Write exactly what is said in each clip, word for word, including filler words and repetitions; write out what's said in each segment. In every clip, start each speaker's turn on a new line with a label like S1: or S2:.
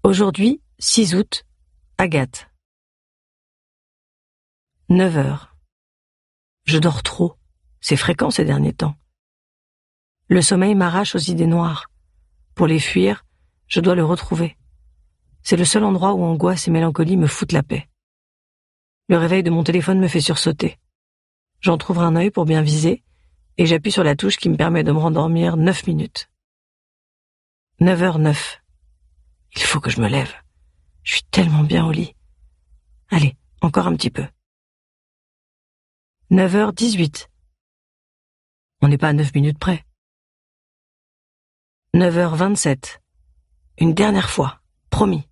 S1: Aujourd'hui, six août, Agathe. neuf heures. Je dors trop. C'est fréquent ces derniers temps. Le sommeil m'arrache aux idées noires. Pour les fuir, je dois le retrouver. C'est le seul endroit où angoisse et mélancolie me foutent la paix. Le réveil de mon téléphone me fait sursauter. J'entrouvre un œil pour bien viser et j'appuie sur la touche qui me permet de me rendormir neuf minutes. neuf heures neuf. Il faut que je me lève. Je suis tellement bien au lit. Allez, encore un petit peu. neuf heures dix-huit. On n'est pas à neuf minutes près. neuf heures vingt-sept. Une dernière fois, promis.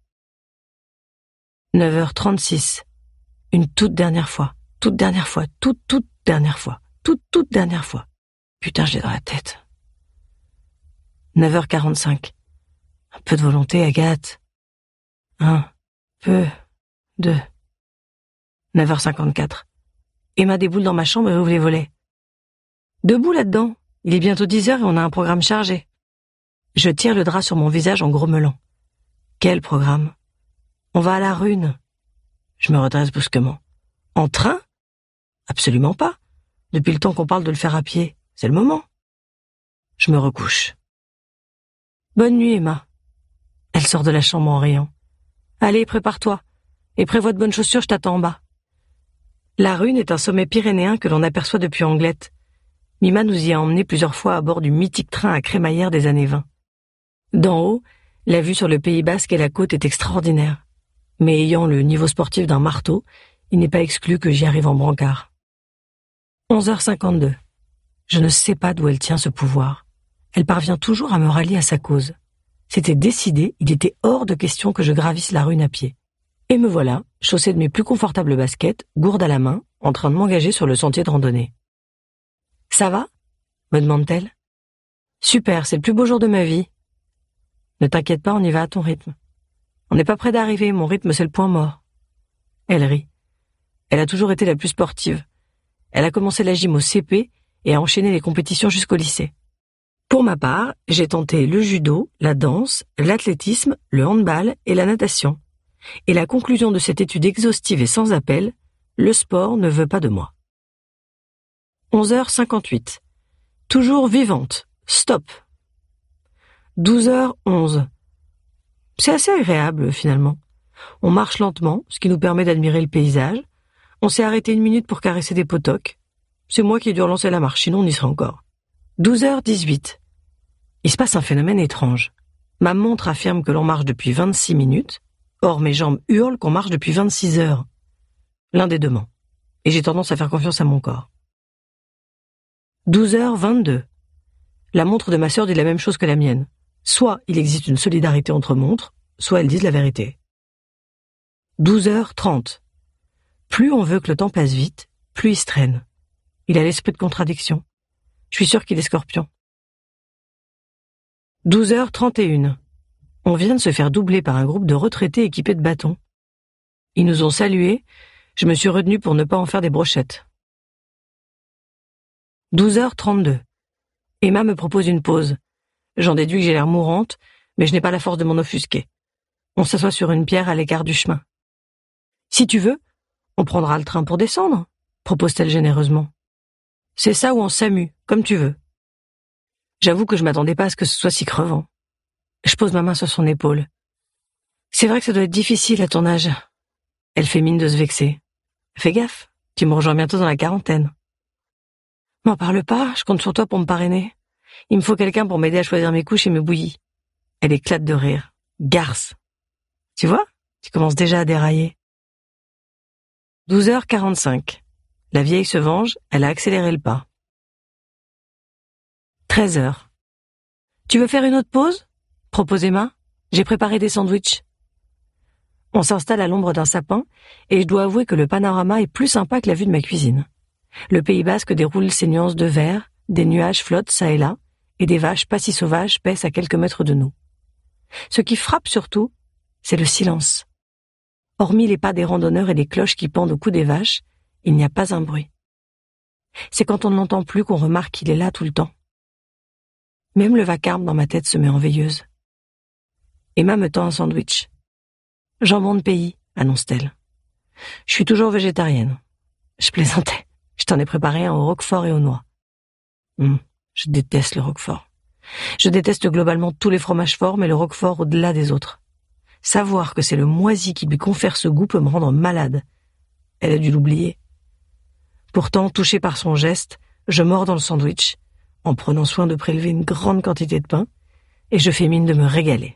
S1: neuf heures trente-six. Une toute dernière fois, toute dernière fois, toute, toute dernière fois, toute, toute dernière fois. Putain, je l'ai dans la tête. neuf heures quarante-cinq. Un peu de volonté, Agathe. Un peu de... neuf heures cinquante-quatre. Emma déboule dans ma chambre et ouvre les volets. Debout là-dedans. Il est bientôt dix heures et on a un programme chargé. Je tire le drap sur mon visage en grommelant. Quel programme? On va à la Rune. Je me redresse brusquement. En train? Absolument pas. Depuis le temps qu'on parle de le faire à pied, c'est le moment. Je me recouche. Bonne nuit, Emma. Elle sort de la chambre en riant. Allez, prépare-toi. Et prévois de bonnes chaussures, je t'attends en bas. La Rune est un sommet pyrénéen que l'on aperçoit depuis Anglette. Mima nous y a emmenés plusieurs fois à bord du mythique train à crémaillère des années vingt. D'en haut, la vue sur le Pays Basque et la côte est extraordinaire. Mais ayant le niveau sportif d'un marteau, il n'est pas exclu que j'y arrive en brancard. onze heures cinquante-deux. Je ne sais pas d'où elle tient ce pouvoir. Elle parvient toujours à me rallier à sa cause. C'était décidé, il était hors de question que je gravisse la Rune à pied. Et me voilà, chaussée de mes plus confortables baskets, gourde à la main, en train de m'engager sur le sentier de randonnée. « Ça va ?» me demande-t-elle. « Super, c'est le plus beau jour de ma vie. » « Ne t'inquiète pas, on y va à ton rythme. » « On n'est pas près d'arriver, mon rythme c'est le point mort. » Elle rit. Elle a toujours été la plus sportive. Elle a commencé la gym au C P et a enchaîné les compétitions jusqu'au lycée. Pour ma part, j'ai tenté le judo, la danse, l'athlétisme, le handball et la natation. Et la conclusion de cette étude exhaustive et sans appel, le sport ne veut pas de moi. onze heures cinquante-huit. Toujours vivante. Stop. douze heures onze. C'est assez agréable, finalement. On marche lentement, ce qui nous permet d'admirer le paysage. On s'est arrêté une minute pour caresser des potocs. C'est moi qui ai dû relancer la marche, sinon on y serait encore. douze heures dix-huit. Il se passe un phénomène étrange. Ma montre affirme que l'on marche depuis vingt-six minutes. Or, mes jambes hurlent qu'on marche depuis vingt-six heures. L'un des deux ment. Et j'ai tendance à faire confiance à mon corps. douze heures vingt-deux. La montre de ma sœur dit la même chose que la mienne. Soit il existe une solidarité entre montres, soit elles disent la vérité. douze heures trente. Plus on veut que le temps passe vite, plus il se traîne. Il a l'esprit de contradiction. Je suis sûre qu'il est scorpion. douze heures trente et une. On vient de se faire doubler par un groupe de retraités équipés de bâtons. Ils nous ont salués, je me suis retenue pour ne pas en faire des brochettes. douze heures trente-deux. Emma me propose une pause. J'en déduis que j'ai l'air mourante, mais je n'ai pas la force de m'en offusquer. On s'assoit sur une pierre à l'écart du chemin. « Si tu veux, on prendra le train pour descendre », propose-t-elle généreusement. « C'est ça ou on s'amuse, comme tu veux. » J'avoue que je m'attendais pas à ce que ce soit si crevant. Je pose ma main sur son épaule. « C'est vrai que ça doit être difficile à ton âge. » Elle fait mine de se vexer. « Fais gaffe, tu me rejoins bientôt dans la quarantaine. » « M'en parle pas, je compte sur toi pour me parrainer. Il me faut quelqu'un pour m'aider à choisir mes couches et mes bouillies. » Elle éclate de rire. Garce. Tu vois, tu commences déjà à dérailler. douze heures quarante-cinq. La vieille se venge, elle a accéléré le pas. treize heures. Tu veux faire une autre pause ? Propose Emma. J'ai préparé des sandwichs. On s'installe à l'ombre d'un sapin et je dois avouer que le panorama est plus sympa que la vue de ma cuisine. Le Pays Basque déroule ses nuances de vert, des nuages flottent çà et là, et des vaches pas si sauvages paissent à quelques mètres de nous. Ce qui frappe surtout, c'est le silence. Hormis les pas des randonneurs et les cloches qui pendent au cou des vaches, il n'y a pas un bruit. C'est quand on ne l'entend plus qu'on remarque qu'il est là tout le temps. Même le vacarme dans ma tête se met en veilleuse. Emma me tend un sandwich. Jambon de pays, annonce-t-elle. Je suis toujours végétarienne. Je plaisantais. Je t'en ai préparé un au roquefort et aux noix. Hum, je déteste le roquefort. Je déteste globalement tous les fromages forts, mais le roquefort au-delà des autres. Savoir que c'est le moisi qui lui confère ce goût peut me rendre malade. Elle a dû l'oublier. Pourtant, touchée par son geste, je mords dans le sandwich, en prenant soin de prélever une grande quantité de pain, et je fais mine de me régaler.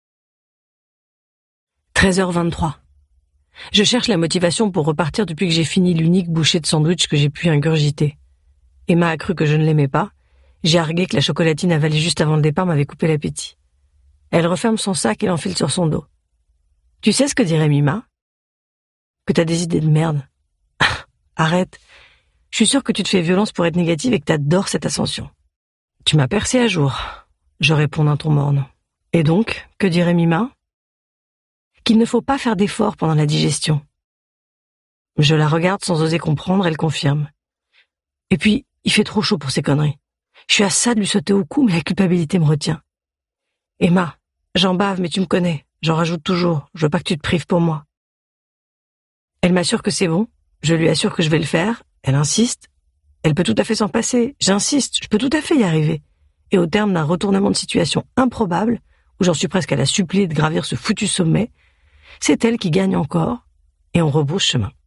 S1: treize heures vingt-trois. Je cherche la motivation pour repartir depuis que j'ai fini l'unique bouchée de sandwich que j'ai pu ingurgiter. Emma a cru que je ne l'aimais pas. J'ai argué que la chocolatine avalée juste avant le départ m'avait coupé l'appétit. Elle referme son sac et l'enfile sur son dos. « Tu sais ce que dirait Mima ? Que t'as des idées de merde. Arrête. Je suis sûre que tu te fais violence pour être négative et que t'adores cette ascension. » Tu m'as percé à jour. Je réponds d'un ton morne. Et donc, que dirait Mima ? Qu'il ne faut pas faire d'efforts pendant la digestion. Je la regarde sans oser comprendre, elle confirme. Et puis, il fait trop chaud pour ces conneries. Je suis à ça de lui sauter au cou, mais la culpabilité me retient. Emma, j'en bave, mais tu me connais. J'en rajoute toujours. Je veux pas que tu te prives pour moi. Elle m'assure que c'est bon. Je lui assure que je vais le faire. Elle insiste. Elle peut tout à fait s'en passer. J'insiste. Je peux tout à fait y arriver. Et au terme d'un retournement de situation improbable, où j'en suis presque à la supplier de gravir ce foutu sommet, c'est elle qui gagne encore, et on rebrousse chemin.